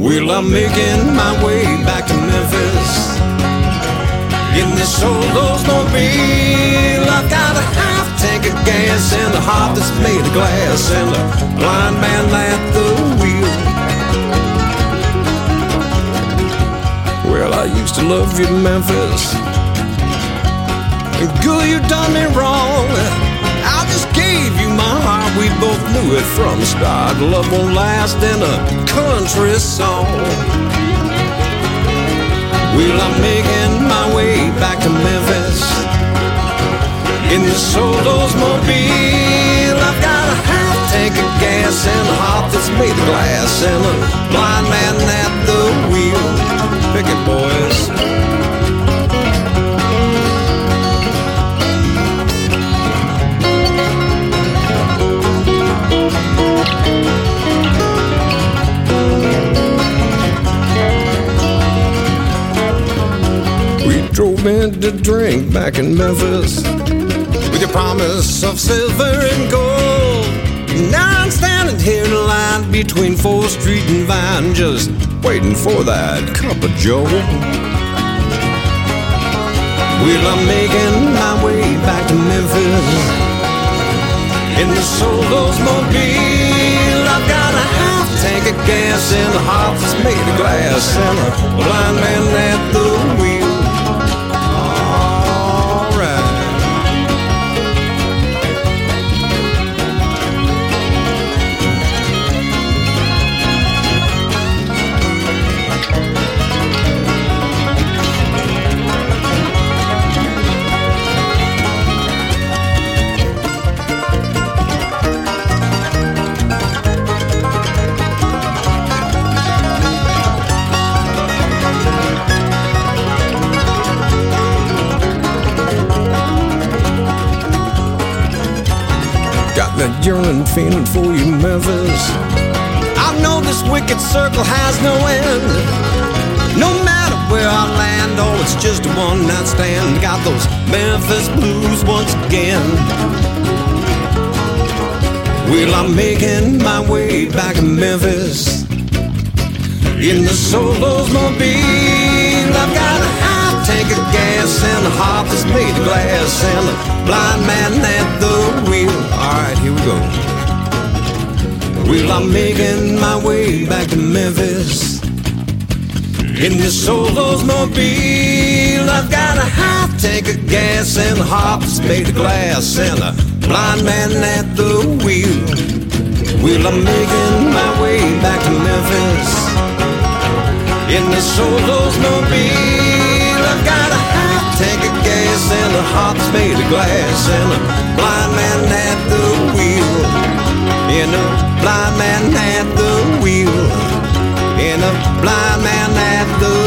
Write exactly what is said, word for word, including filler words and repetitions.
Well, I'm making my way back to Memphis in this old Oldsmobile. I've got a half tank of gas and a heart that's made of glass and a blind man at the wheel. Well, I used to love you, Memphis, and girl, you done me wrong. I just gave you my heart, we both knew it from the start. Love won't last in a country song. Well, I'm making my way back to Memphis in this old Oldsmobile. I've got a half tank of gas and a heart that's made of glass and a blind man at the wheel. Pick it, boys. Drove in to drink back in Memphis with your promise of silver and gold. Now I'm standing here in line between fourth Street and Vine, just waiting for that cup of joe. Well, I'm making my way back to Memphis in this old Oldsmobile. I've got a half tank of gas and a heart that's made of glass and a blind man at the wheel. That yearning feeling for you, Memphis. I know this wicked circle has no end. No matter where I land, oh, it's just a one-night stand. Got those Memphis blues once again. Well, I'm making my way back to Memphis in the old Oldsmobile. I've got a half tank of gas and a heart that's made of glass and a blind man at the wheel. Alright, here we go. Well, I'm making my way back to Memphis in this old Oldsmobile. I've got a half tank of gas and a heart that's made of glass and a blind man at the wheel. Well, I'm making my way back to Memphis in this old Oldsmobile. I've got a half tank of gas and a heart that's made of glass and a blind man at the wheel. In a blind man at the wheel. In a blind man at the